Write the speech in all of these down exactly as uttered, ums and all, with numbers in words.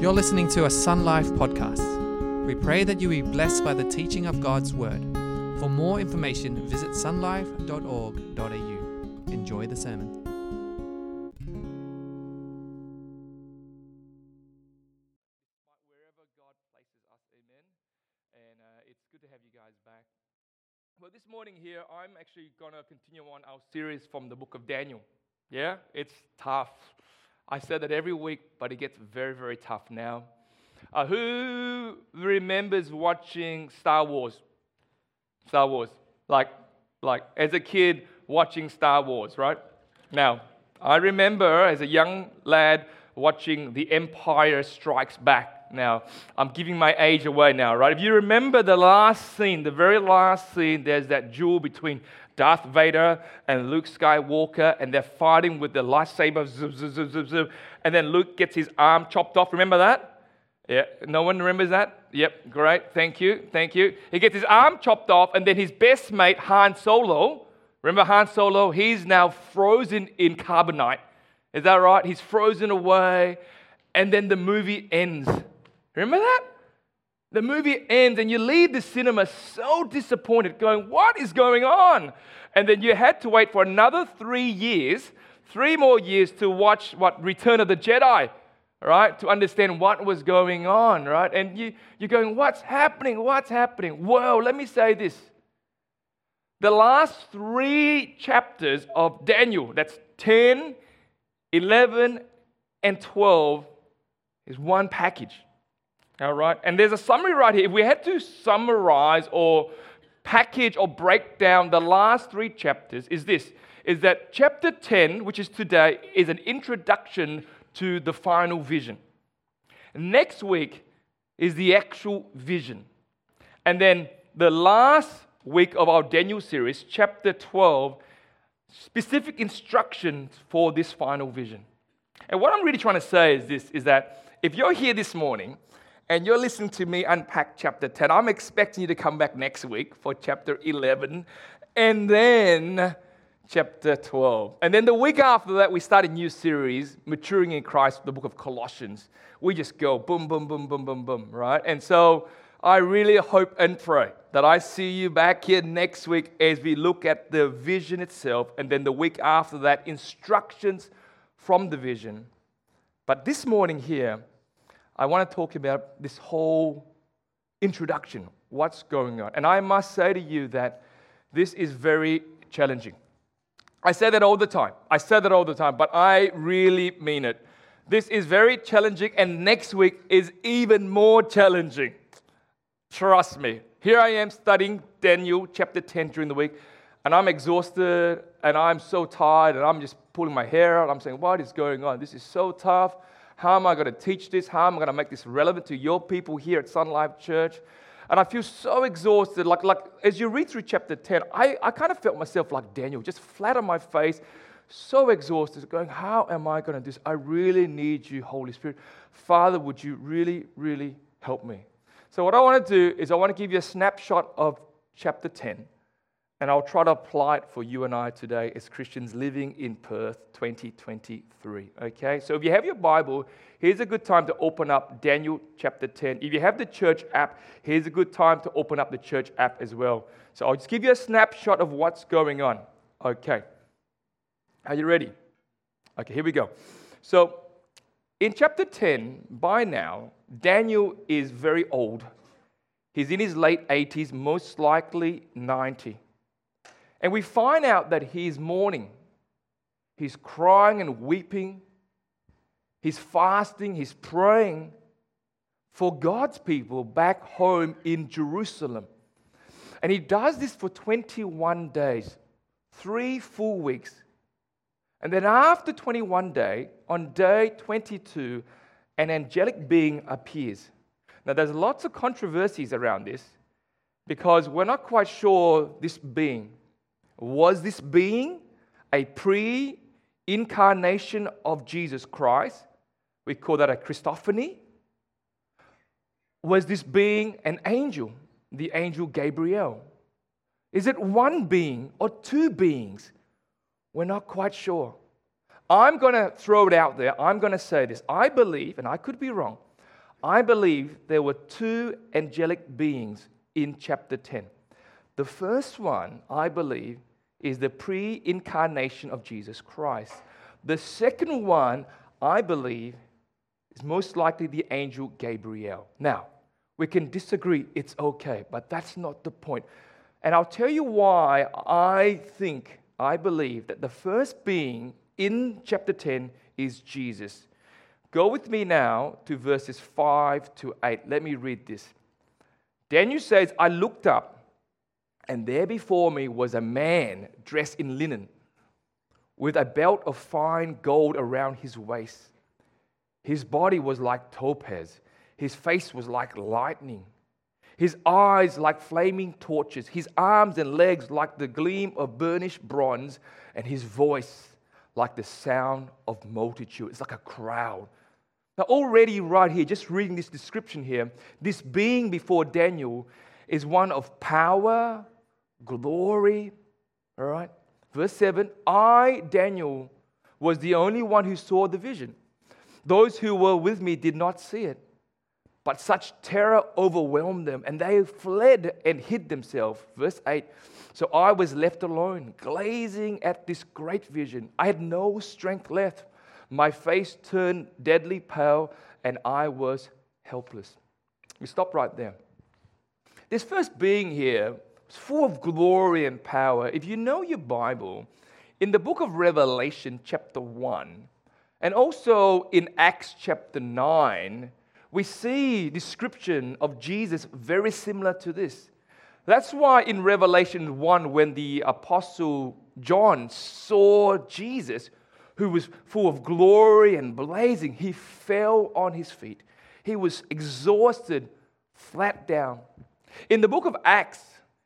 You're listening to a Sun Life podcast. We pray that you be blessed by the teaching of God's Word. For more information, visit sunlife dot org dot a u. Enjoy the sermon. Wherever God places us, amen. And uh, it's good to have you guys back. Well, this morning here, I'm actually going to continue on our series from the book of Daniel. Yeah, it's tough. I said that every week, but it gets very, very tough now. Uh, who remembers watching Star Wars? Star Wars. Like, like as a kid watching Star Wars, right? Now, I remember as a young lad watching The Empire Strikes Back. Now, I'm giving my age away now, right? If you remember the last scene, the very last scene, there's that duel between Darth Vader and Luke Skywalker, and they're fighting with the lightsaber, zip, zip, zip, zip, zip, and then Luke gets his arm chopped off. Remember that? Yeah, no one remembers that? Yep, great, thank you, thank you. He gets his arm chopped off, and then his best mate, Han Solo, remember Han Solo? He's now frozen in carbonite. Is that right? He's frozen away, and then the movie ends. Remember that? The movie ends and you leave the cinema so disappointed, going, what is going on? And then you had to wait for another three years, three more years to watch what Return of the Jedi, right? To understand what was going on, right? And you, you're going, what's happening? What's happening? Well, let me say this. The last three chapters of Daniel, that's ten, eleven, and twelve, is one package. All right, and there's a summary right here. If we had to summarize or package or break down the last three chapters, is this, is that chapter ten, which is today, is an introduction to the final vision. Next week is the actual vision. And then the last week of our Daniel series, chapter twelve, specific instructions for this final vision. And what I'm really trying to say is this, is that if you're here this morning, and you're listening to me unpack chapter ten, I'm expecting you to come back next week for chapter eleven, and then chapter twelve. And then the week after that, we start a new series, Maturing in Christ, the book of Colossians. We just go boom, boom, boom, boom, boom, boom, right? And so I really hope and pray that I see you back here next week as we look at the vision itself, and then the week after that, instructions from the vision. But this morning here, I want to talk about this whole introduction, what's going on. And I must say to you that this is very challenging. I say that all the time. I say that all the time, but I really mean it. This is very challenging, and next week is even more challenging. Trust me. Here I am studying Daniel chapter ten during the week, and I'm exhausted, and I'm so tired, and I'm just pulling my hair out. I'm saying, what is going on? This is so tough. How am I going to teach this? How am I going to make this relevant to your people here at Sun Life Church? And I feel so exhausted. Like, like as you read through chapter ten, I, I kind of felt myself like Daniel, just flat on my face, so exhausted, going, how am I going to do this? I really need you, Holy Spirit. Father, would you really, really help me? So what I want to do is I want to give you a snapshot of chapter ten, and I'll try to apply it for you and I today as Christians living in Perth twenty twenty-three, okay? So if you have your Bible, here's a good time to open up Daniel chapter ten. If you have the church app, here's a good time to open up the church app as well. So I'll just give you a snapshot of what's going on, okay? Are you ready? Okay, here we go. So in chapter ten, by now, Daniel is very old. He's in his late eighties, most likely ninety. And we find out that he's mourning. He's crying and weeping. He's fasting. He's praying for God's people back home in Jerusalem. And he does this for twenty-one days, three full weeks. And then after twenty-one days, on day twenty-two, an angelic being appears. Now, there's lots of controversies around this because we're not quite sure this being. Was this being a pre-incarnation of Jesus Christ? We call that a Christophany. Was this being an angel, the angel Gabriel? Is it one being or two beings? We're not quite sure. I'm going to throw it out there. I'm going to say this. I believe, and I could be wrong, I believe there were two angelic beings in chapter ten. The first one, I believe, is the pre-incarnation of Jesus Christ. The second one, I believe, is most likely the angel Gabriel. Now, we can disagree, it's okay, but that's not the point. And I'll tell you why I think, I believe that the first being in chapter ten is Jesus. Go with me now to verses five to eight. Let me read this. Daniel says, I looked up, and there before me was a man dressed in linen, with a belt of fine gold around his waist. His body was like topaz. His face was like lightning. His eyes like flaming torches. His arms and legs like the gleam of burnished bronze. And his voice like the sound of multitude. It's like a crowd. Now already right here, just reading this description here, this being before Daniel is one of power, glory. All right? Verse seven, I, Daniel, was the only one who saw the vision. Those who were with me did not see it. But such terror overwhelmed them, and they fled and hid themselves. Verse eight, so I was left alone, gazing at this great vision. I had no strength left. My face turned deadly pale, and I was helpless. We stop right there. This first being here was full of glory and power. If you know your Bible, in the book of Revelation chapter one, and also in Acts chapter nine, we see description of Jesus very similar to this. That's why in Revelation one, when the apostle John saw Jesus, who was full of glory and blazing, he fell on his feet. He was exhausted, flat down. In the book of Acts,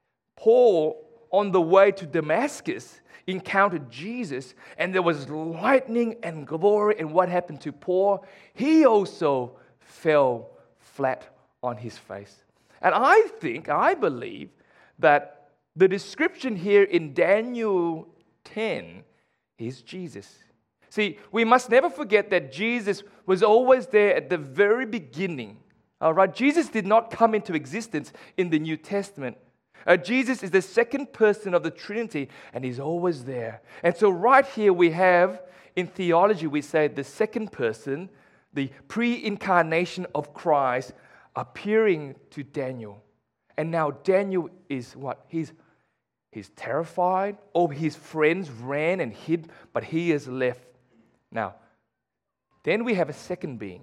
Paul, on the way to Damascus, encountered Jesus, and there was lightning and glory. And what happened to Paul? He also fell flat on his face. And I think, I believe, that the description here in Daniel ten is Jesus. See, we must never forget that Jesus was always there at the very beginning. All right? Jesus did not come into existence in the New Testament. Uh, Jesus is the second person of the Trinity, and he's always there. And so right here we have, in theology, we say the second person, the pre-incarnation of Christ, appearing to Daniel. And now Daniel is what? He's, he's terrified. All his friends ran and hid, but he is left. Now, then we have a second being.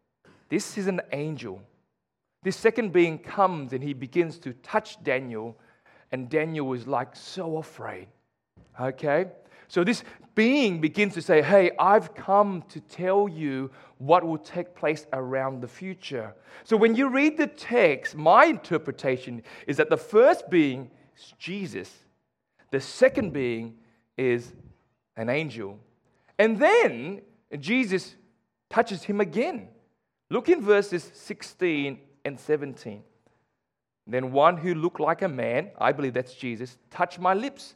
This is an angel. This second being comes and he begins to touch Daniel, and Daniel is like so afraid. Okay? So this being begins to say, hey, I've come to tell you what will take place around the future. So when you read the text, my interpretation is that the first being is Jesus. The second being is an angel. And then Jesus touches him again. Look in verses sixteen and seventeen. Then one who looked like a man, I believe that's Jesus, touched my lips.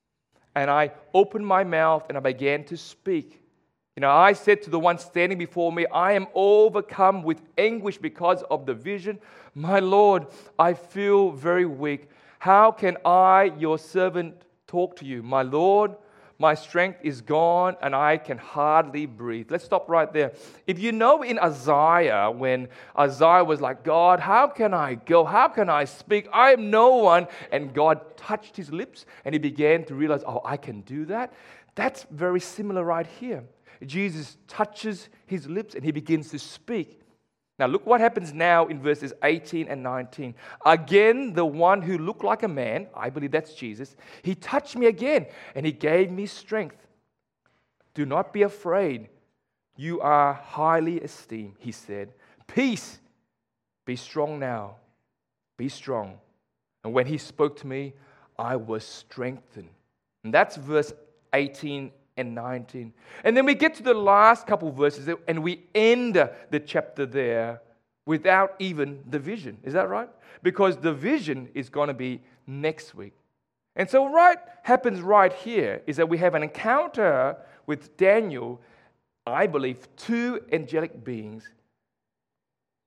And I opened my mouth and I began to speak. You know, I said to the one standing before me, I am overcome with anguish because of the vision. My Lord, I feel very weak. How can I, your servant, talk to you? My Lord, my strength is gone and I can hardly breathe. Let's stop right there. If you know in Isaiah, when Isaiah was like, God, how can I go? How can I speak? I am no one. And God touched his lips and he began to realize, oh, I can do that. That's very similar right here. Jesus touches his lips and he begins to speak. Now look what happens now in verses eighteen and nineteen. Again, the one who looked like a man, I believe that's Jesus, he touched me again and he gave me strength. Do not be afraid. You are highly esteemed, he said. Peace, be strong now. Be strong. And when he spoke to me, I was strengthened. And that's verse eighteen and nineteen. And then we get to the last couple of verses and we end the chapter there without even the vision. Is that right? Because the vision is going to be next week. And so what happens right here is that we have an encounter with Daniel, I believe, two angelic beings.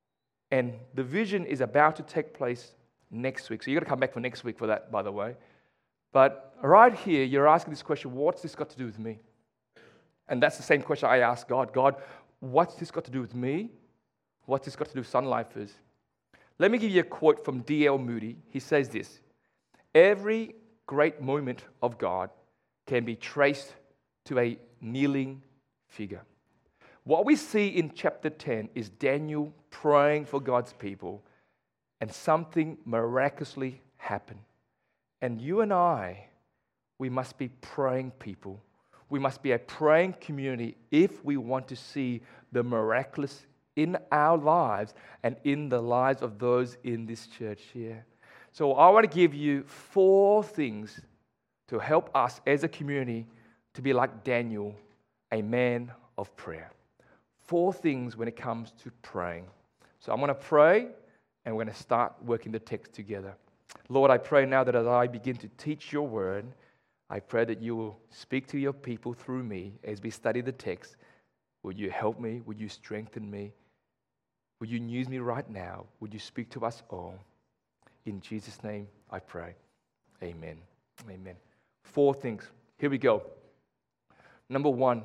And the vision is about to take place next week. So you've got to come back for next week for that, by the way. But right here, you're asking this question, what's this got to do with me? And that's the same question I ask God. God, what's this got to do with me? What's this got to do with Sun Lifers? Let me give you a quote from D L Moody. He says this: every great moment of God can be traced to a kneeling figure. What we see in chapter ten is Daniel praying for God's people, and something miraculously happened. And you and I, we must be praying people. We must be a praying community if we want to see the miraculous in our lives and in the lives of those in this church here. So I want to give you four things to help us as a community to be like Daniel, a man of prayer. Four things when it comes to praying. So I'm going to pray, and we're going to start working the text together. Lord, I pray now that as I begin to teach your word, I pray that you will speak to your people through me as we study the text. Would you help me? Would you strengthen me? Would you use me right now? Would you speak to us all? In Jesus' name I pray. Amen. Amen. Four things. Here we go. Number one,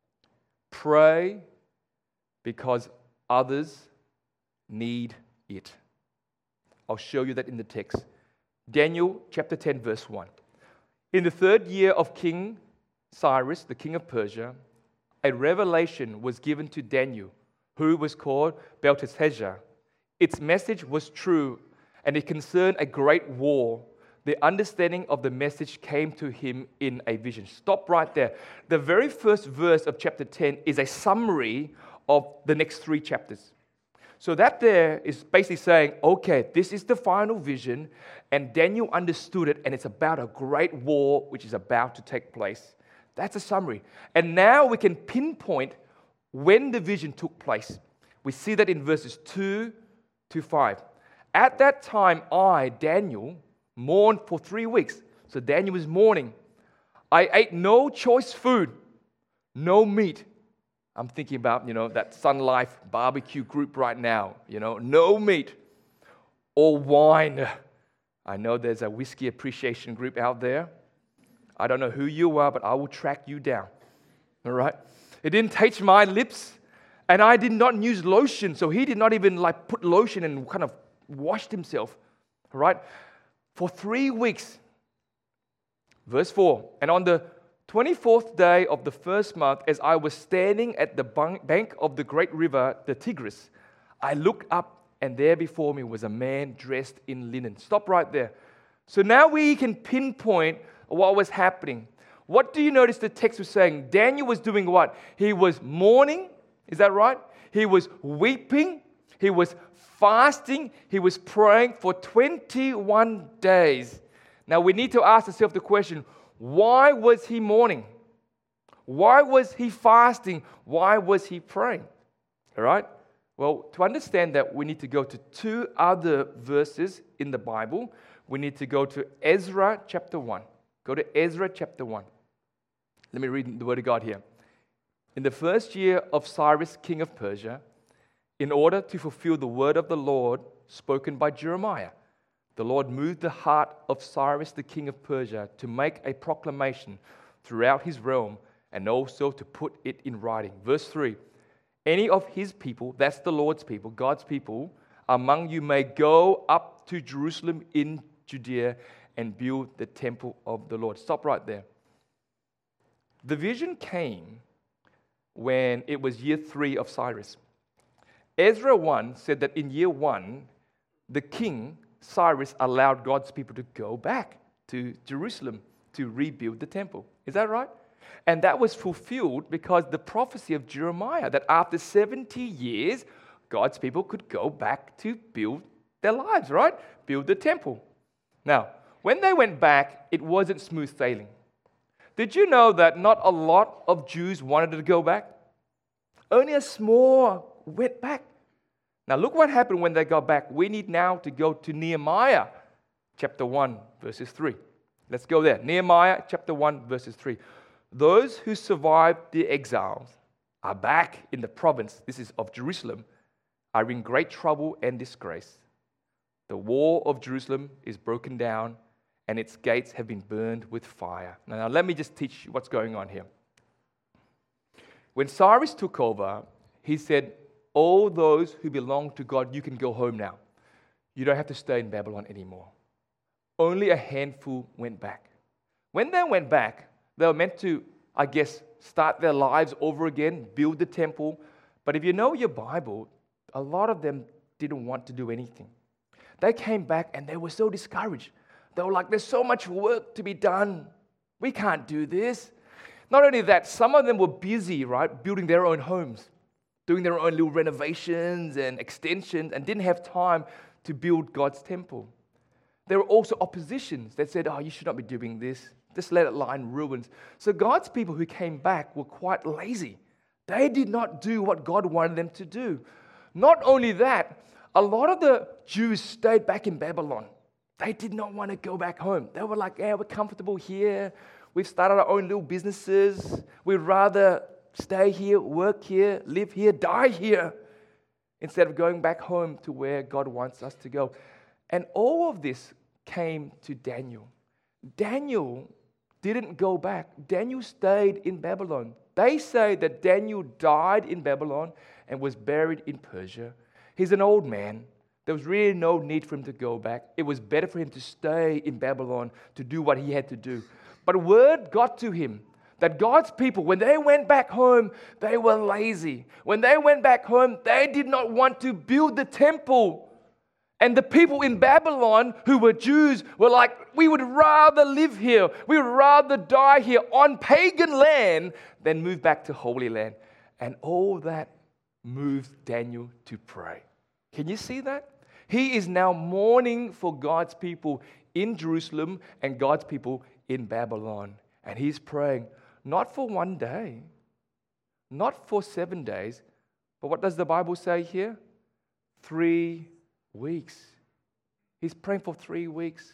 pray because others need it. I'll show you that in the text. Daniel chapter ten, verse one. In the third year of King Cyrus, the king of Persia, a revelation was given to Daniel, who was called Belteshazzar. Its message was true, and it concerned a great war. The understanding of the message came to him in a vision. Stop right there. The very first verse of chapter ten is a summary of the next three chapters. So that there is basically saying, okay, this is the final vision, and Daniel understood it, and it's about a great war which is about to take place. That's a summary. And now we can pinpoint when the vision took place. We see that in verses two to five. At that time, I, Daniel, mourned for three weeks. So Daniel was mourning. I ate no choice food, no meat. I'm thinking about, you know, that Sun Life barbecue group right now. You know, no meat or wine. I know there's a whiskey appreciation group out there. I don't know who you are, but I will track you down. All right? It didn't touch my lips, and I did not use lotion. So he did not even like put lotion and kind of washed himself. All right? For three weeks. Verse four. And on the twenty-fourth day of the first month, as I was standing at the bank of the great river, the Tigris, I looked up, and there before me was a man dressed in linen. Stop right there. So now we can pinpoint what was happening. What do you notice the text was saying? Daniel was doing what? He was mourning. Is that right? He was weeping. He was fasting. He was praying for twenty-one days. Now we need to ask ourselves the question, why was he mourning? Why was he fasting? Why was he praying? All right? Well, to understand that, we need to go to two other verses in the Bible. We need to go to Ezra chapter one. Go to Ezra chapter one. Let me read the word of God here. In the first year of Cyrus, king of Persia, in order to fulfill the word of the Lord spoken by Jeremiah, the Lord moved the heart of Cyrus, the king of Persia, to make a proclamation throughout his realm and also to put it in writing. Verse three, any of his people, that's the Lord's people, God's people, among you may go up to Jerusalem in Judea and build the temple of the Lord. Stop right there. The vision came when it was year three of Cyrus. Ezra one said that in year one, the king, Cyrus, allowed God's people to go back to Jerusalem to rebuild the temple. Is that right? And that was fulfilled because the prophecy of Jeremiah, that after seventy years, God's people could go back to build their lives, right? Build the temple. Now, when they went back, it wasn't smooth sailing. Did you know that not a lot of Jews wanted to go back? Only a small went back. Now look what happened when they got back. We need now to go to Nehemiah chapter one, verses three. Let's go there. Nehemiah chapter one, verses three. Those who survived the exiles are back in the province, this is of Jerusalem, are in great trouble and disgrace. The wall of Jerusalem is broken down, and its gates have been burned with fire. Now, now let me just teach you what's going on here. When Cyrus took over, he said, all those who belong to God, you can go home now. You don't have to stay in Babylon anymore. Only a handful went back. When they went back, they were meant to, I guess, start their lives over again, build the temple. But if you know your Bible, a lot of them didn't want to do anything. They came back and they were so discouraged. They were like, there's so much work to be done. We can't do this. Not only that, some of them were busy, right, building their own homes, doing their own little renovations and extensions, and didn't have time to build God's temple. There were also oppositions that said, oh, you should not be doing this. Just let it lie in ruins. So God's people who came back were quite lazy. They did not do what God wanted them to do. Not only that, a lot of the Jews stayed back in Babylon. They did not want to go back home. They were like, yeah, we're comfortable here. We've started our own little businesses. We'd rather stay here, work here, live here, die here, instead of going back home to where God wants us to go. And all of this came to Daniel. Daniel didn't go back. Daniel stayed in Babylon. They say that Daniel died in Babylon and was buried in Persia. He's an old man. There was really no need for him to go back. It was better for him to stay in Babylon to do what he had to do. But word got to him that God's people, when they went back home, they were lazy. When they went back home, they did not want to build the temple. And the people in Babylon who were Jews were like, we would rather live here. We would rather die here on pagan land than move back to Holy Land. And all that moved Daniel to pray. Can you see that? He is now mourning for God's people in Jerusalem and God's people in Babylon. And he's praying, not for one day, not for seven days, but what does the Bible say here? Three weeks. He's praying for three weeks.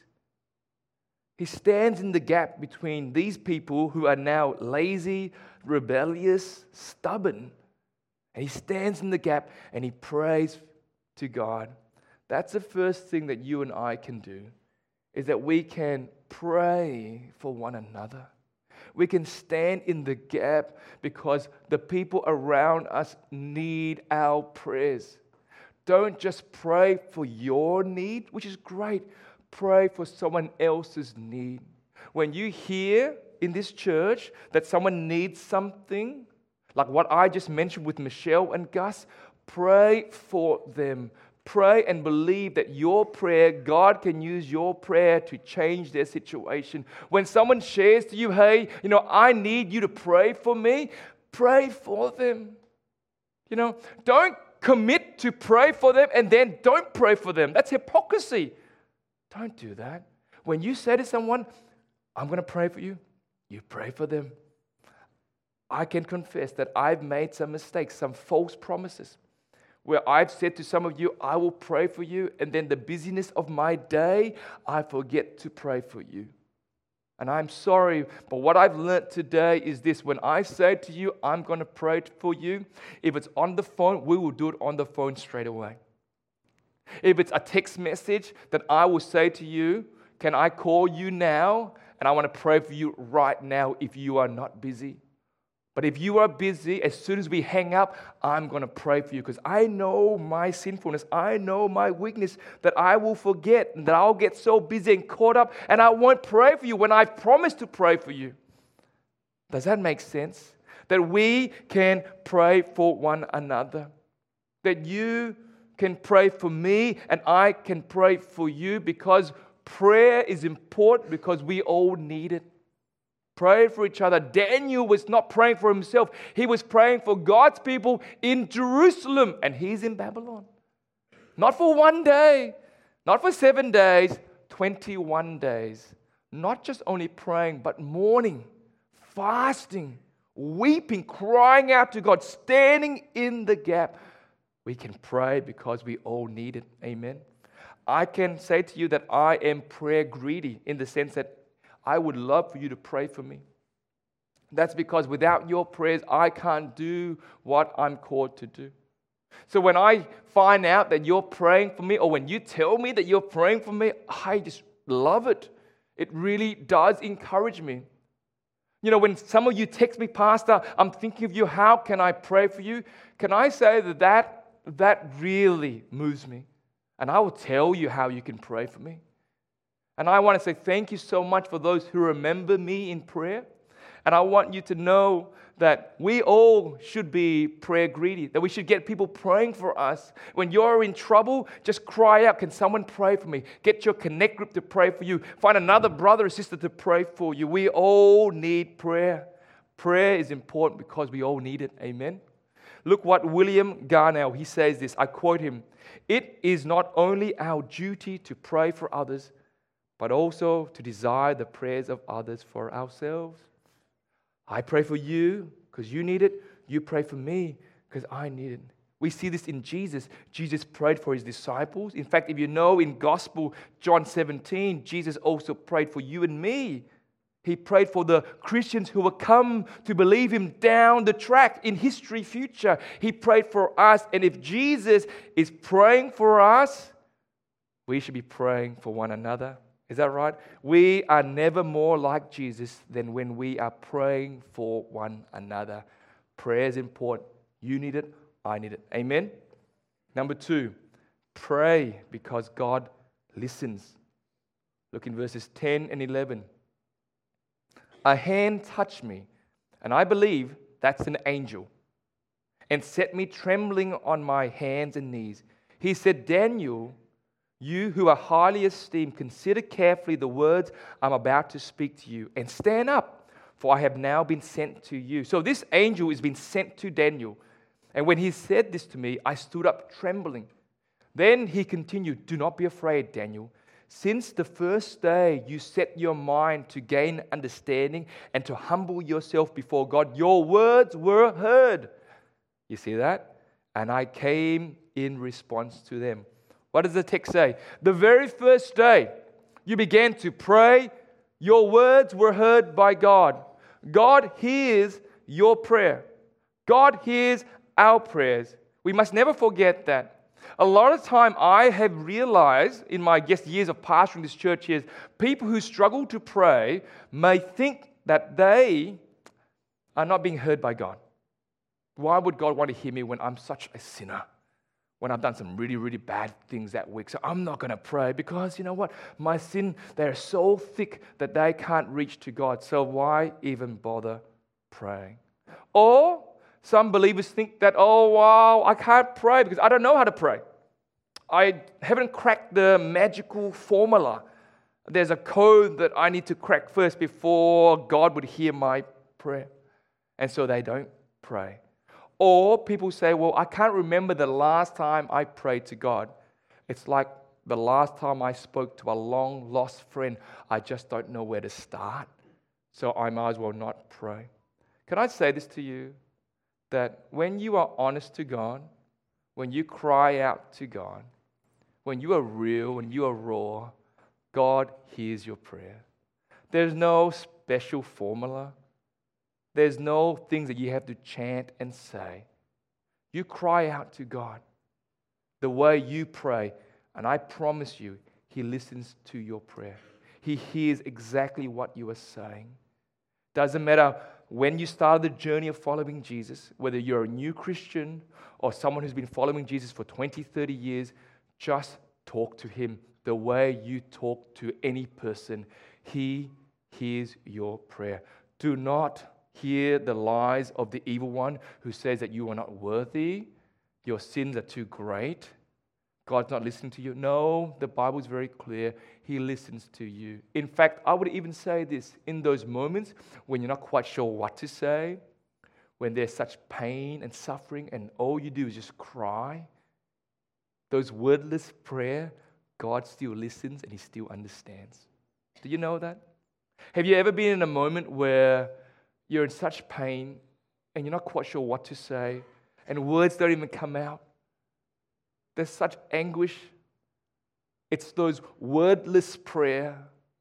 He stands in the gap between these people who are now lazy, rebellious, stubborn. And he stands in the gap and he prays to God. That's the first thing that you and I can do, is that we can pray for one another. We can stand in the gap because the people around us need our prayers. Don't just pray for your need, which is great. Pray for someone else's need. When you hear in this church that someone needs something, like what I just mentioned with Michelle and Gus, pray for them. Pray and believe that your prayer, God can use your prayer to change their situation. When someone shares to you, hey, you know, I need you to pray for me, pray for them. You know, don't commit to pray for them and then don't pray for them. That's hypocrisy. Don't do that. When you say to someone, I'm going to pray for you, you pray for them. I can confess that I've made some mistakes, some false promises, where I've said to some of you, I will pray for you, and then the busyness of my day, I forget to pray for you. And I'm sorry, but what I've learned today is this. When I say to you, I'm going to pray for you, if it's on the phone, we will do it on the phone straight away. If it's a text message, that I will say to you, can I call you now? And I want to pray for you right now if you are not busy. But if you are busy, as soon as we hang up, I'm going to pray for you because I know my sinfulness. I know my weakness that I will forget and that I'll get so busy and caught up and I won't pray for you when I've promised to pray for you. Does that make sense? That we can pray for one another. That you can pray for me and I can pray for you because prayer is important because we all need it. Pray for each other. Daniel was not praying for himself. He was praying for God's people in Jerusalem. And he's in Babylon. Not for one day. Not for seven days. twenty-one days. Not just only praying, but mourning, fasting, weeping, crying out to God, standing in the gap. We can pray because we all need it. Amen. I can say to you that I am prayer greedy in the sense that I would love for you to pray for me. That's because without your prayers, I can't do what I'm called to do. So when I find out that you're praying for me, or when you tell me that you're praying for me, I just love it. It really does encourage me. You know, when some of you text me, Pastor, I'm thinking of you, how can I pray for you? Can I say that that, that really moves me? And I will tell you how you can pray for me. And I want to say thank you so much for those who remember me in prayer. And I want you to know that we all should be prayer greedy, that we should get people praying for us. When you're in trouble, just cry out, can someone pray for me? Get your connect group to pray for you. Find another brother or sister to pray for you. We all need prayer. Prayer is important because we all need it. Amen. Look what William Garnell, he says this, I quote him, "It is not only our duty to pray for others, but also to desire the prayers of others for ourselves." I pray for you because you need it. You pray for me because I need it. We see this in Jesus. Jesus prayed for his disciples. In fact, if you know in Gospel, John seventeen, Jesus also prayed for you and me. He prayed for the Christians who will come to believe him down the track in history future. He prayed for us. And if Jesus is praying for us, we should be praying for one another. Is that right? We are never more like Jesus than when we are praying for one another. Prayer is important. You need it. I need it. Amen? Number two, pray because God listens. Look in verses ten and eleven. A hand touched me, and I believe that's an angel, and set me trembling on my hands and knees. He said, "Daniel, you who are highly esteemed, consider carefully the words I'm about to speak to you, and stand up, for I have now been sent to you." So this angel has been sent to Daniel. And when he said this to me, I stood up trembling. Then he continued, "Do not be afraid, Daniel. Since the first day you set your mind to gain understanding and to humble yourself before God, your words were heard." You see that? "And I came in response to them." What does the text say? The very first day you began to pray, your words were heard by God. God hears your prayer. God hears our prayers. We must never forget that. A lot of time I have realized in my I guess years of pastoring this church is people who struggle to pray may think that they are not being heard by God. Why would God want to hear me when I'm such a sinner? When I've done some really, really bad things that week. So I'm not going to pray because, you know what? My sin, they're so thick that they can't reach to God. So why even bother praying? Or some believers think that, oh, wow, I can't pray because I don't know how to pray. I haven't cracked the magical formula. There's a code that I need to crack first before God would hear my prayer. And so they don't pray. Or people say, well, I can't remember the last time I prayed to God. It's like the last time I spoke to a long-lost friend. I just don't know where to start. So I might as well not pray. Can I say this to you? That when you are honest to God, when you cry out to God, when you are real, when you are raw, God hears your prayer. There's no special formula. There's no things that you have to chant and say. You cry out to God the way you pray, and I promise you, He listens to your prayer. He hears exactly what you are saying. Doesn't matter when you started the journey of following Jesus, whether you're a new Christian or someone who's been following Jesus for twenty, thirty years, just talk to Him the way you talk to any person. He hears your prayer. Do not hear the lies of the evil one who says that you are not worthy, your sins are too great, God's not listening to you. No, the Bible is very clear. He listens to you. In fact, I would even say this, in those moments when you're not quite sure what to say, when there's such pain and suffering and all you do is just cry, those wordless prayer, God still listens and He still understands. Do you know that? Have you ever been in a moment where you're in such pain and you're not quite sure what to say and words don't even come out? There's such anguish. It's those wordless prayer.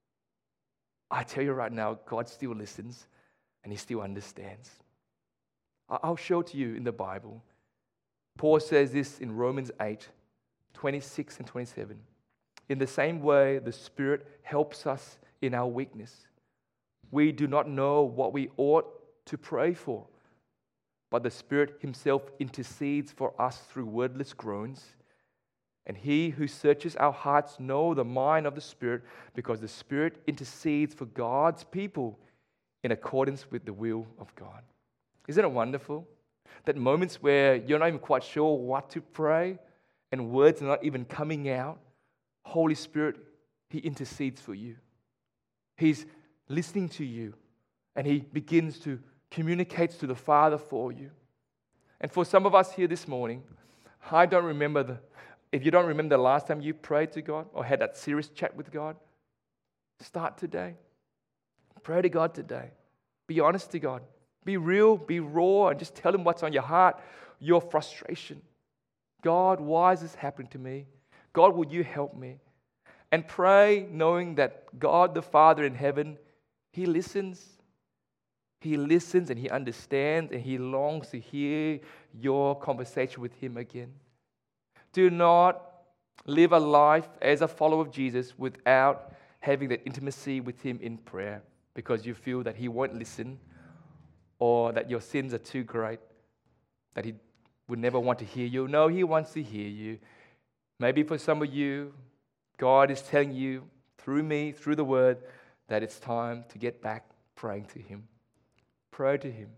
I tell you right now, God still listens and He still understands. I'll show to you in the Bible. Paul says this in Romans eight, twenty-six and twenty-seven. In the same way, the Spirit helps us in our weakness. We do not know what we ought to pray for, but the Spirit Himself intercedes for us through wordless groans. And He who searches our hearts knows the mind of the Spirit, because the Spirit intercedes for God's people in accordance with the will of God. Isn't it wonderful? That moments where you're not even quite sure what to pray and words are not even coming out, Holy Spirit, He intercedes for you. He's listening to you and He begins to communicate to the Father for you. And for some of us here this morning, I don't remember the, if you don't remember the last time you prayed to God or had that serious chat with God, start today. Pray to God today. Be honest to God. Be real, be raw, and just tell Him what's on your heart, your frustration. God, why is this happening to me? God, will you help me? And pray knowing that God the Father in heaven, He listens. He listens and He understands and He longs to hear your conversation with Him again. Do not live a life as a follower of Jesus without having that intimacy with Him in prayer, because you feel that He won't listen or that your sins are too great, that He would never want to hear you. No, He wants to hear you. Maybe for some of you, God is telling you through me, through the Word, that it's time to get back praying to Him. Pray to Him.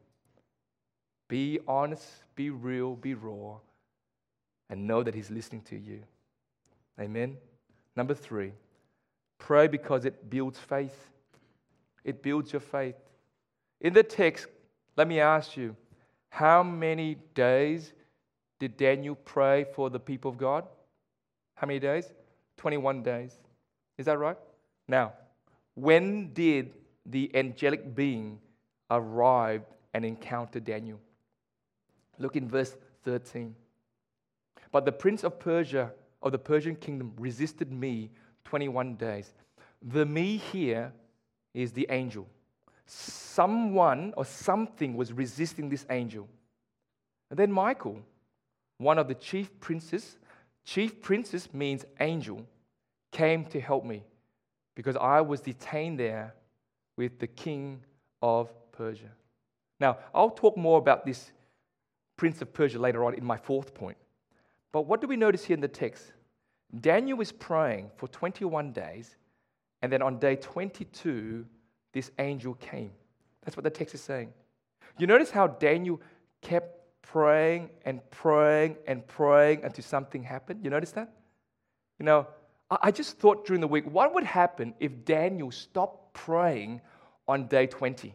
Be honest, be real, be raw, and know that He's listening to you. Amen? Number three, pray because it builds faith. It builds your faith. In the text, let me ask you, how many days did Daniel pray for the people of God? How many days? twenty-one days. Is that right? Now, when did the angelic being arrive and encounter Daniel? Look in verse thirteen. But the prince of Persia, of the Persian kingdom, resisted me twenty-one days. The me here is the angel. Someone or something was resisting this angel. And then Michael, one of the chief princes, chief princes means angel, came to help me because I was detained there with the king of Persia. Now, I'll talk more about this prince of Persia later on in my fourth point. But what do we notice here in the text? Daniel is praying for twenty-one days, and then on day twenty-two, this angel came. That's what the text is saying. You notice how Daniel kept praying and praying and praying until something happened? You notice that? You know, I just thought during the week, what would happen if Daniel stopped praying on day twenty?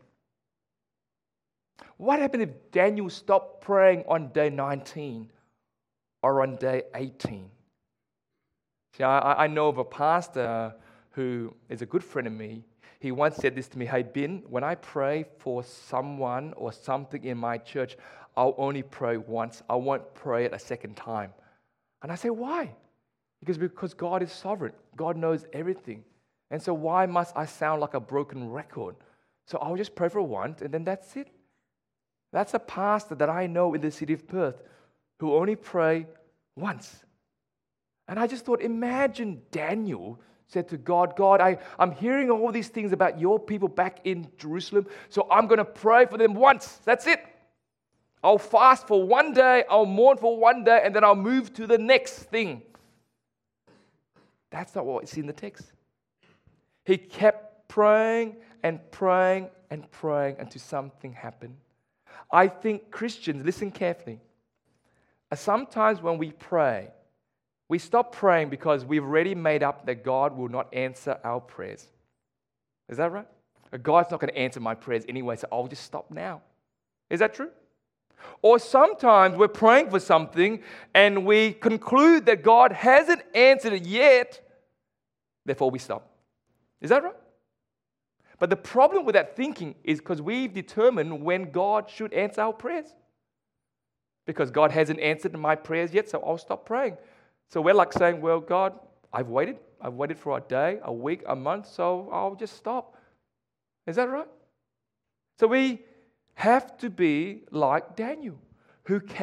What happened if Daniel stopped praying on day nineteen or on day eighteen? See, I, I know of a pastor who is a good friend of me. He once said this to me, "Hey, Ben, when I pray for someone or something in my church, I'll only pray once. I won't pray it a second time." And I say, why? Because, because God is sovereign. God knows everything. And so why must I sound like a broken record? So I'll just pray for once, and then that's it. That's a pastor that I know in the city of Perth who only pray once. And I just thought, imagine Daniel said to God, God, I, I'm hearing all these things about your people back in Jerusalem, so I'm going to pray for them once. That's it. I'll fast for one day, I'll mourn for one day, and then I'll move to the next thing. That's not what we see in the text. He kept praying and praying and praying until something happened. I think Christians, listen carefully, sometimes when we pray, we stop praying because we've already made up that God will not answer our prayers. Is that right? God's not going to answer my prayers anyway, so I'll just stop now. Is that true? Or sometimes we're praying for something and we conclude that God hasn't answered it yet, therefore we stop. Is that right? But the problem with that thinking is because we've determined when God should answer our prayers. Because God hasn't answered my prayers yet, so I'll stop praying. So we're like saying, well, God, I've waited. I've waited for a day, a week, a month, so I'll just stop. Is that right? So we have to be like Daniel, who kept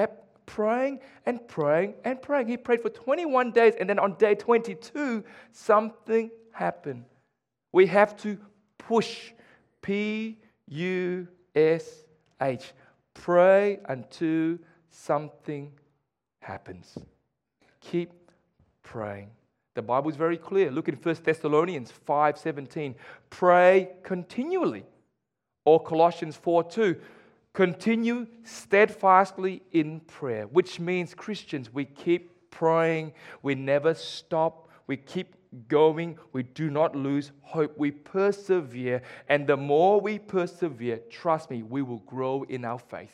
praying and praying and praying. He prayed for twenty-one days, and then on day twenty-two, something happened. We have to push. P U S H. Pray until something happens. Keep praying. The Bible is very clear. Look in First Thessalonians five seventeen. Pray continually. Or Colossians four two. Continue steadfastly in prayer, which means Christians, we keep praying, we never stop, we keep going, we do not lose hope, we persevere, and the more we persevere, trust me, we will grow in our faith.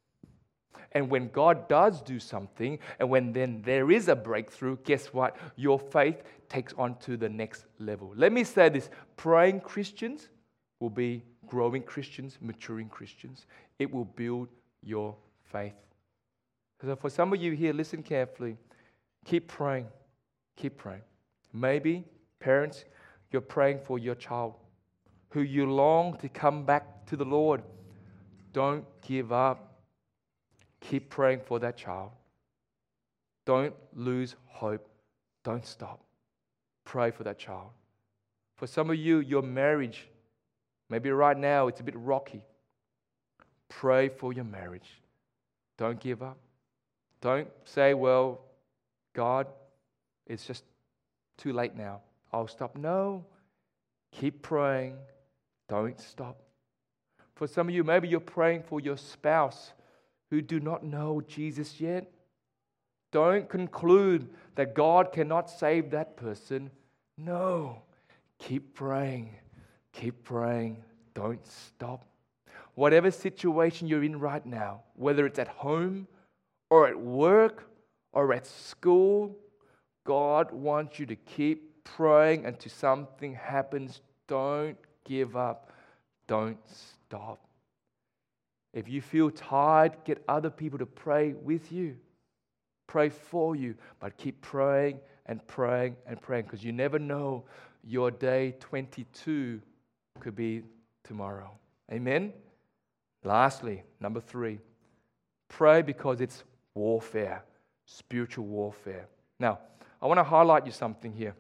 And when God does do something, and when then there is a breakthrough, guess what? Your faith takes on to the next level. Let me say this, praying Christians will be growing Christians, maturing Christians. It will build your faith. So for some of you here, listen carefully. Keep praying. Keep praying. Maybe, parents, you're praying for your child who you long to come back to the Lord. Don't give up. Keep praying for that child. Don't lose hope. Don't stop. Pray for that child. For some of you, your marriage, maybe right now it's a bit rocky. Pray for your marriage. Don't give up. Don't say, well, God, it's just too late now. I'll stop. No. Keep praying. Don't stop. For some of you, maybe you're praying for your spouse who do not know Jesus yet. Don't conclude that God cannot save that person. No. Keep praying. Keep praying. Don't stop. Whatever situation you're in right now, whether it's at home or at work or at school, God wants you to keep praying until something happens. Don't give up. Don't stop. If you feel tired, get other people to pray with you. Pray for you, but keep praying and praying and praying, because you never know, your day twenty-two could be tomorrow. Amen? Lastly, number three, pray because it's warfare, spiritual warfare. Now, I want to highlight you something here.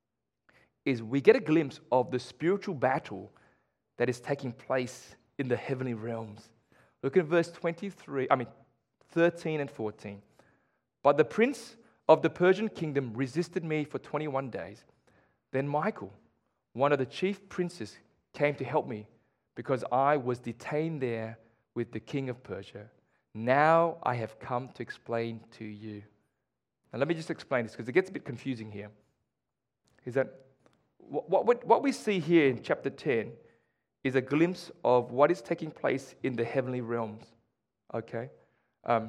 Is we get a glimpse of the spiritual battle that is taking place in the heavenly realms. Look at verse twenty-three, I mean thirteen and fourteen. But the prince of the Persian kingdom resisted me for twenty-one days. Then Michael, one of the chief princes, came to help me, because I was detained there with the king of Persia. Now I have come to explain to you. Now let me just explain this, because it gets a bit confusing here. Is that what, what, what we see here in chapter ten is a glimpse of what is taking place in the heavenly realms. Okay? Um,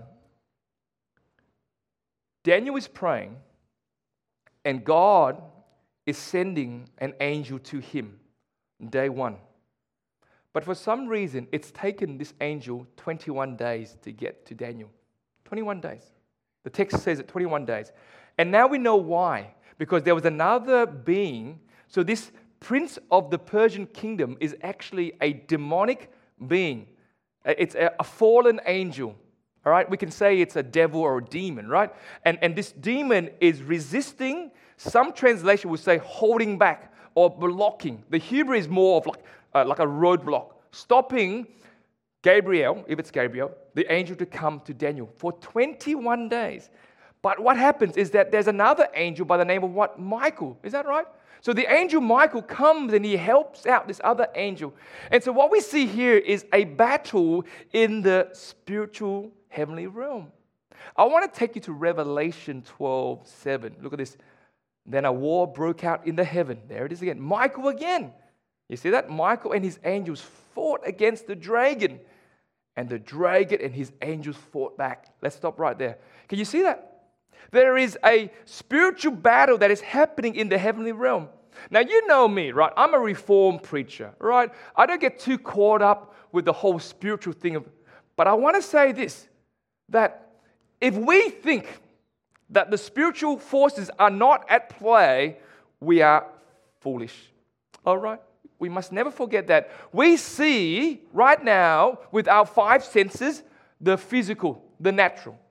Daniel is praying, and God is sending an angel to him, day one. But for some reason, it's taken this angel twenty-one days to get to Daniel. twenty-one days. The text says it, twenty-one days. And now we know why. Because there was another being. So this prince of the Persian kingdom is actually a demonic being. It's a fallen angel. All right? We can say it's a devil or a demon, right? And, and this demon is resisting. Some translation will say holding back or blocking. The Hebrew is more of like, uh, like a roadblock, stopping Gabriel, if it's Gabriel, the angel to come to Daniel for twenty-one days. But what happens is that there's another angel by the name of what? Michael. Is that right? So the angel Michael comes and he helps out this other angel. And so what we see here is a battle in the spiritual heavenly realm. I want to take you to Revelation twelve seven. Look at this. Then a war broke out in the heaven. There it is again. Michael again. You see that? Michael and his angels fought against the dragon. And the dragon and his angels fought back. Let's stop right there. Can you see that? There is a spiritual battle that is happening in the heavenly realm. Now, you know me, right? I'm a reformed preacher, right? I don't get too caught up with the whole spiritual thing. Of, but I want to say this, that if we think that the spiritual forces are not at play, we are foolish. All right? We must never forget that. We see right now with our five senses the physical, the natural.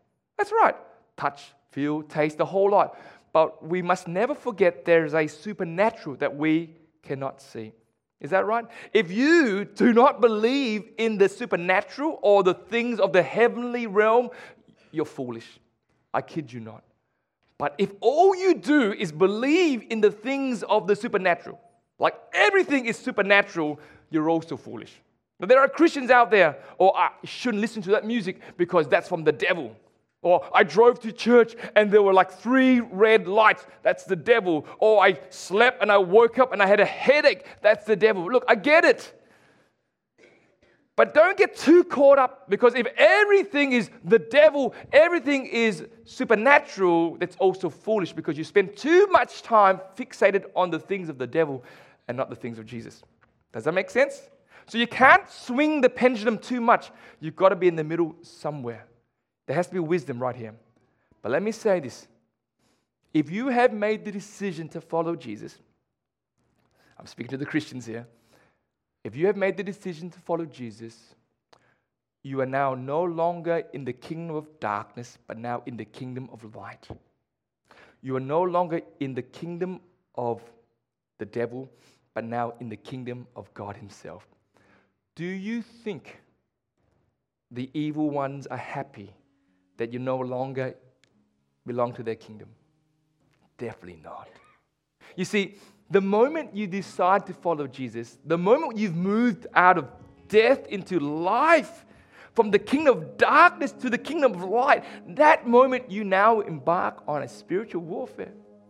That's right. Touch, feel, taste, the whole lot. But we must never forget there is a supernatural that we cannot see. Is that right? If you do not believe in the supernatural or the things of the heavenly realm, you're foolish. I kid you not. But if all you do is believe in the things of the supernatural, like everything is supernatural, you're also foolish. Now, there are Christians out there, or I shouldn't listen to that music because that's from the devil. Or I drove to church and there were like three red lights. That's the devil. Or I slept and I woke up and I had a headache. That's the devil. Look, I get it. But don't get too caught up, because if everything is the devil, everything is supernatural, that's also foolish, because you spend too much time fixated on the things of the devil and not the things of Jesus. Does that make sense? So you can't swing the pendulum too much. You've got to be in the middle somewhere. There has to be wisdom right here. But let me say this. If you have made the decision to follow Jesus, I'm speaking to the Christians here. If you have made the decision to follow Jesus, you are now no longer in the kingdom of darkness, but now in the kingdom of light. You are no longer in the kingdom of the devil, but now in the kingdom of God Himself. Do you think the evil ones are happy that you no longer belong to their kingdom? Definitely not. You see, the moment you decide to follow Jesus, the moment you've moved out of death into life, from the kingdom of darkness to the kingdom of light, that moment you now embark on a spiritual warfare.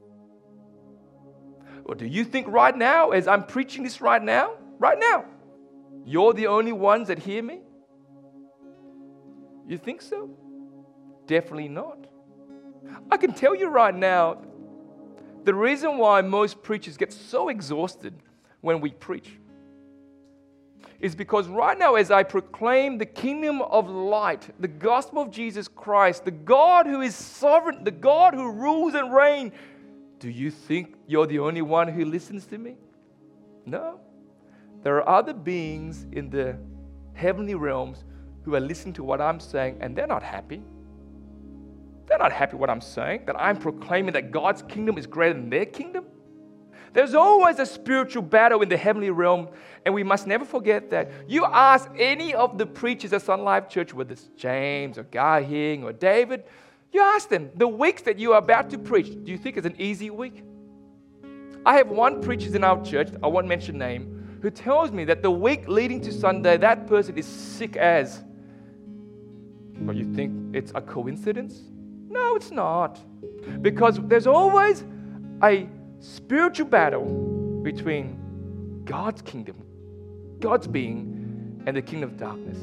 Or do you think right now, as I'm preaching this right now, right now, you're the only ones that hear me? You think so? Definitely not. I can tell you right now, the reason why most preachers get so exhausted when we preach is because right now, as I proclaim the kingdom of light, the gospel of Jesus Christ, the God who is sovereign, the God who rules and reigns, do you think you're the only one who listens to me? No. There are other beings in the heavenly realms who are listening to what I'm saying, and they're not happy. They're not happy with what I'm saying, that I'm proclaiming that God's kingdom is greater than their kingdom. There's always a spiritual battle in the heavenly realm, and we must never forget that. You ask any of the preachers at Sun Life Church, whether it's James or Guy Hing or David, you ask them, the weeks that you are about to preach, do you think it's an easy week? I have one preacher in our church, I won't mention name, who tells me that the week leading to Sunday, that person is sick as. But you think it's a coincidence? No, it's not. Because there's always a spiritual battle between God's kingdom, God's being, and the kingdom of darkness.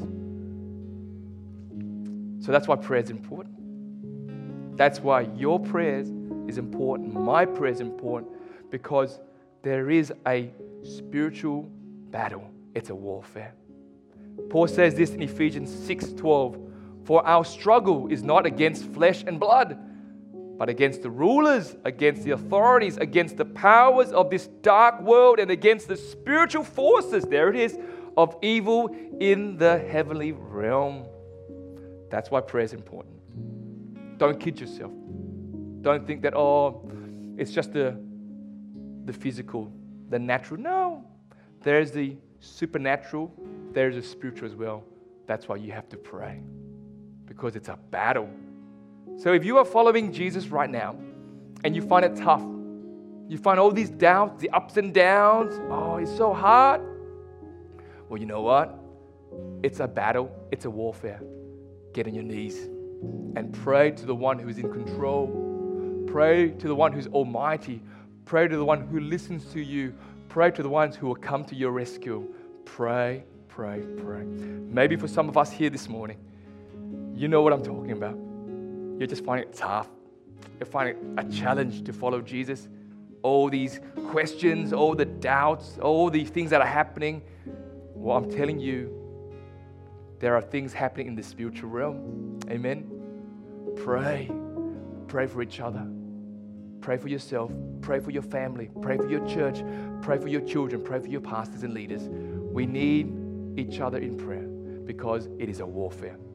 So that's why prayer is important. That's why your prayers is important. My prayer is important, because there is a spiritual battle. It's a warfare. Paul says this in Ephesians six twelve. For our struggle is not against flesh and blood, but against the rulers, against the authorities, against the powers of this dark world, and against the spiritual forces, there it is, of evil in the heavenly realm. That's why prayer is important. Don't kid yourself. Don't think that, oh, it's just the, the physical, the natural. No, there's the supernatural, there's the spiritual as well. That's why you have to pray, because it's a battle. So if you are following Jesus right now and you find it tough, you find all these doubts, the ups and downs, oh, it's so hard. Well, you know what? It's a battle. It's a warfare. Get on your knees and pray to the one who is in control. Pray to the one who's almighty. Pray to the one who listens to you. Pray to the ones who will come to your rescue. Pray, pray, pray. Maybe for some of us here this morning, you know what I'm talking about. You're just finding it tough. You're finding it a challenge to follow Jesus. All these questions, all the doubts, all the things that are happening. Well, I'm telling you, there are things happening in the spiritual realm. Amen. Pray. Pray for each other. Pray for yourself. Pray for your family. Pray for your church. Pray for your children. Pray for your pastors and leaders. We need each other in prayer, because it is a warfare.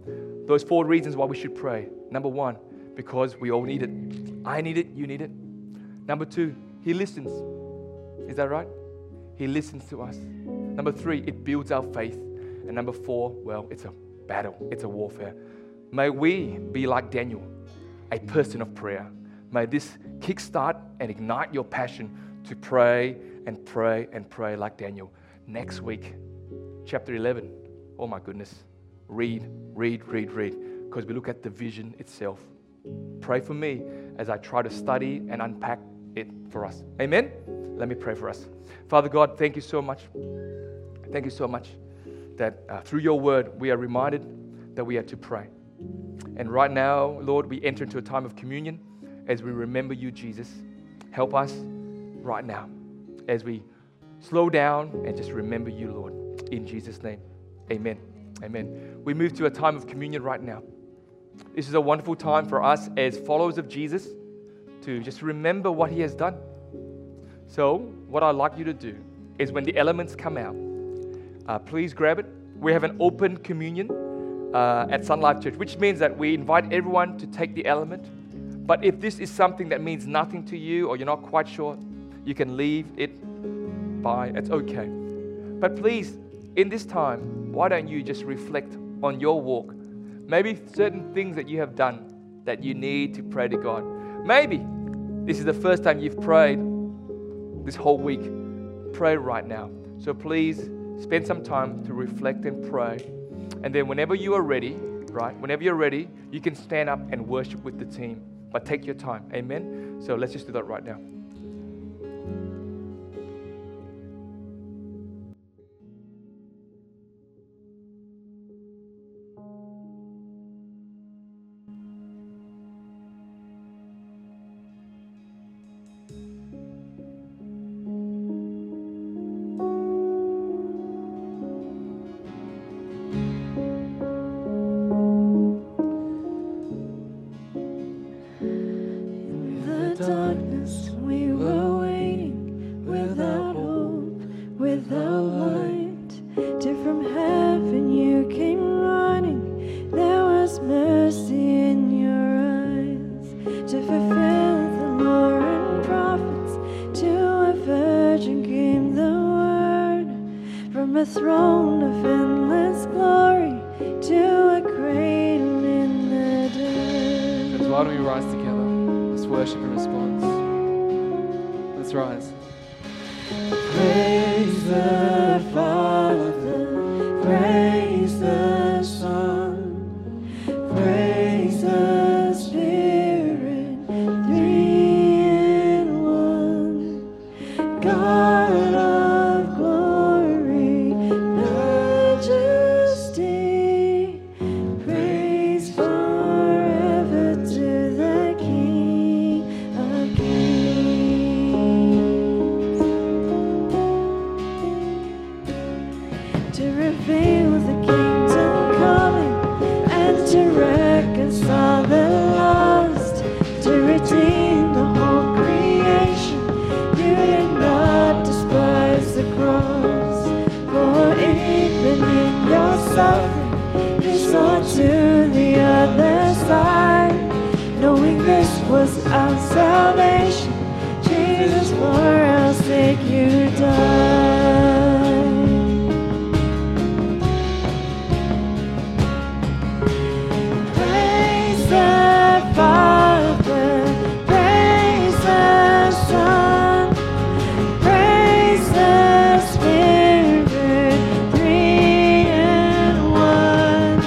Those four reasons why we should pray. Number one, because we all need it. I need it, you need it. Number two, He listens. Is that right? He listens to us. Number three, it builds our faith. And number four, well, it's a battle. It's a warfare. May we be like Daniel, a person of prayer. May this kickstart and ignite your passion to pray and pray and pray like Daniel. Next week, chapter eleven. Oh my goodness. Read, read, read, read. Because we look at the vision itself. Pray for me as I try to study and unpack it for us. Amen? Let me pray for us. Father God, thank you so much. Thank you so much that uh, through your word, we are reminded that we are to pray. And right now, Lord, we enter into a time of communion as we remember you, Jesus. Help us right now as we slow down and just remember you, Lord. In Jesus' name, amen. Amen. We move to a time of communion right now. This is a wonderful time for us as followers of Jesus to just remember what He has done. So, what I'd like you to do is when the elements come out, uh, please grab it. We have an open communion uh, at Sun Life Church, which means that we invite everyone to take the element. But if this is something that means nothing to you or you're not quite sure, you can leave it by. It's okay. But please, in this time, why don't you just reflect on your walk? Maybe certain things that you have done that you need to pray to God. Maybe this is the first time you've prayed this whole week. Pray right now. So please spend some time to reflect and pray. And then whenever you are ready, right, whenever you're ready, you can stand up and worship with the team. But take your time. Amen? So let's just do that right now. Darkness, we were waiting without hope, without light. Till from heaven you came running. There was mercy in your eyes to fulfill the law and prophets. To a virgin came the word from a throne of endless glory to a cradle in the dirt. Friends, why don't we rise together? Worship and response. Let's rise. Praise the Father, praise the Son, praise the Spirit, three in one. God of glory, majesty, praise forever to the King of Kings. To reveal the kingdom coming and to reconcile the lost, to redeem the whole creation. You did not despise the cross, for even in your suffering you saw to the other side, knowing this was our salvation. Jesus, for our sake you died. Praise the Father, praise the Son, praise the Spirit, three in one.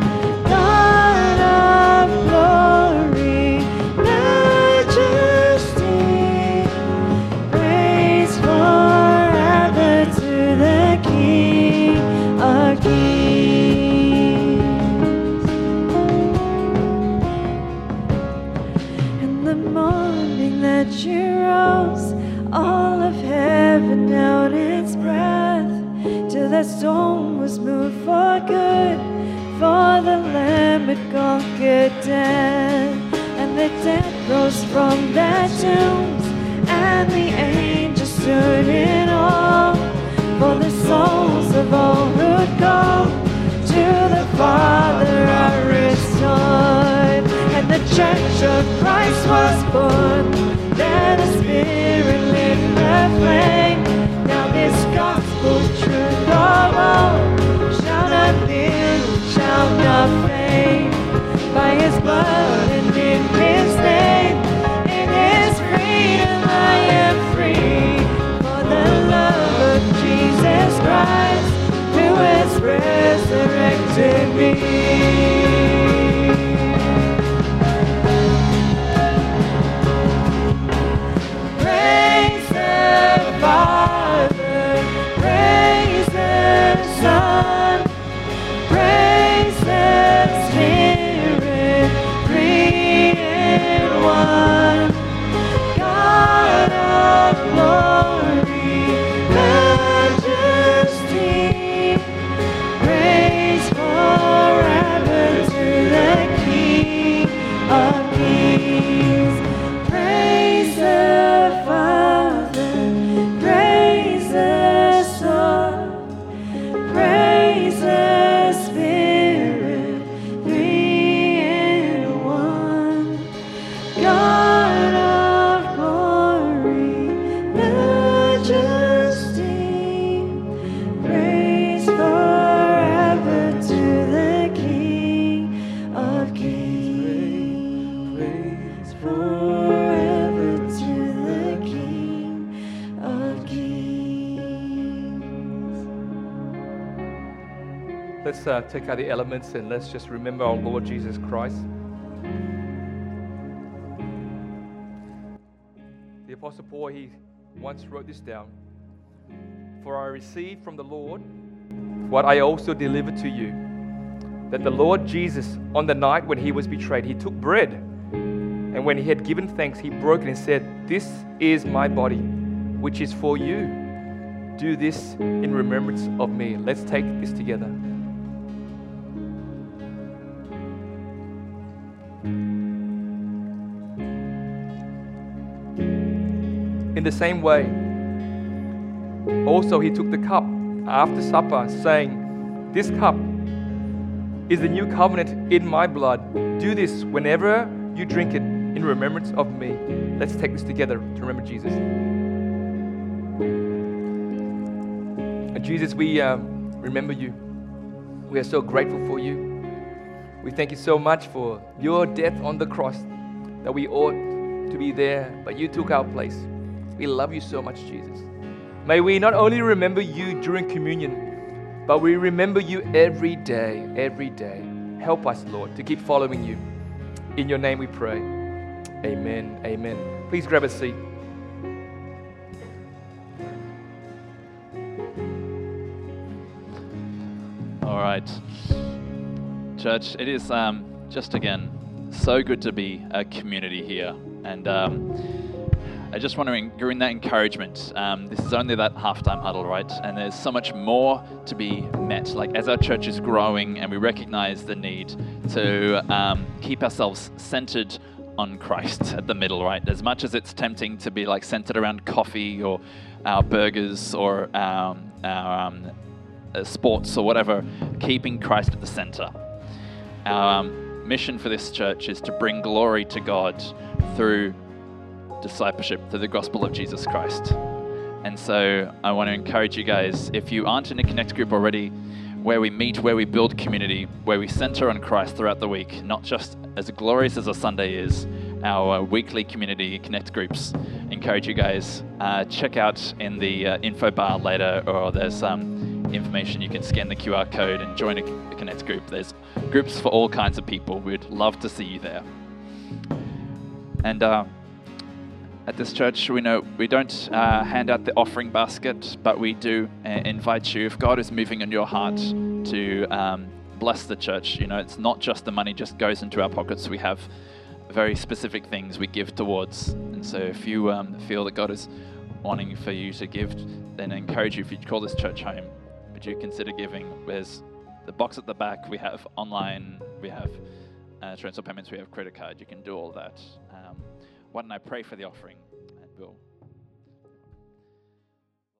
God of glory, majesty, praise forever to the King of Kings. In the morning that you rose, all of heaven held its breath, till that stone was moved for good, for the Lamb had conquered death. And the dead rose from their tombs, and the angels stood in awe, for the souls of all who'd come to the Father are restored, and the Church of Christ was born. There the Spirit lit the flame. Now this gospel truth of all shall not dim, shall not fade. By His blood and in His name, in His freedom I am free. For the love of Jesus Christ, who has resurrected me. Praise the Father, praise the Son, praise the Spirit, three in one. God of glory, majesty, praise forever to the King of kings. Praise the Father, praise the Son, praise the Spirit, three in one. God of glory, majesty, praise forever to the King of kings. Praise forever to the King of kings. Let's uh, take out the elements and let's just remember our Lord Jesus Christ. The Apostle Paul, he once wrote this down. For I received from the Lord what I also delivered to you, that the Lord Jesus, on the night when He was betrayed, He took bread, and when He had given thanks, He broke it and said, "This is my body, which is for you. Do this in remembrance of me." Let's take this together. In the same way, also He took the cup after supper, saying, "This cup is the new covenant in my blood. Do this whenever you drink it in remembrance of me." Let's take this together to remember Jesus. And Jesus, we um, remember you. We are so grateful for you. We thank you so much for your death on the cross, that we ought to be there, but you took our place. We love you so much, Jesus. May we not only remember you during communion, but we remember you every day, every day. Help us, Lord, to keep following you. In your name we pray. Amen, amen. Please grab a seat. All right. Church, it is um, just again so good to be a community here. And um, I just want to, during that encouragement, um, this is only that halftime huddle, right? And there's so much more to be met. Like as our church is growing and we recognize the need to um, keep ourselves centered on Christ at the middle, right? As much as it's tempting to be like centered around coffee or our burgers or um, our um, uh, sports or whatever, keeping Christ at the center. Our um, mission for this church is to bring glory to God through discipleship, through the gospel of Jesus Christ. And so I want to encourage you guys, if you aren't in a Connect group already, where we meet, where we build community, where we center on Christ throughout the week, not just as glorious as a Sunday is, our uh, weekly community Connect groups. Encourage you guys, uh, check out in the uh, info bar later, or there's um, information. You can scan the Q R code and join a, a Connect group. There's groups for all kinds of people. We'd love to see you there. And uh, at this church, we know we don't uh, hand out the offering basket, but we do uh, invite you, if God is moving in your heart, to um, bless the church. You know, it's not just the money just goes into our pockets. We have very specific things we give towards. And so if you um, feel that God is wanting for you to give, then I encourage you, if you call this church home, would you consider giving? There's the box at the back. We have online, we have uh, transfer payments, we have credit card. You can do all that. Um, why don't I pray for the offering, and we'll